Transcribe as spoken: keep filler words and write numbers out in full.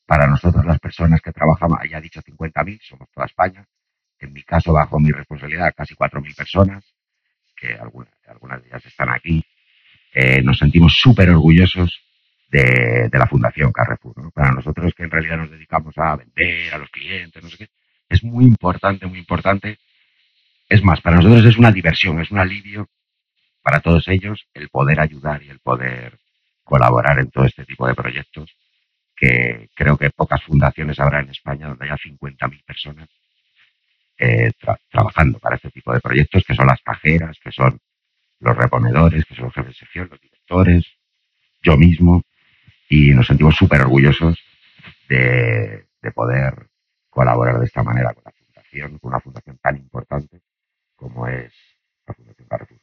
Para nosotros, las personas que trabajamos, ya he dicho cincuenta mil, somos toda España. En mi caso, bajo mi responsabilidad, casi cuatro mil personas, que algunas, algunas de ellas están aquí. Eh, nos sentimos súper orgullosos de, de la Fundación Carrefour, ¿no? Para nosotros, que en realidad nos dedicamos a vender a los clientes, no sé qué, es muy importante, muy importante. Es más, para nosotros es una diversión, es un alivio para todos ellos el poder ayudar y el poder colaborar en todo este tipo de proyectos, que creo que pocas fundaciones habrá en España donde haya cincuenta mil personas eh, tra- trabajando para este tipo de proyectos, que son las cajeras, que son los reponedores, que son los jefes de sección, los directores, yo mismo, y nos sentimos súper orgullosos de, de poder colaborar de esta manera con la fundación, con una fundación tan importante como es la Fundación Carrefour.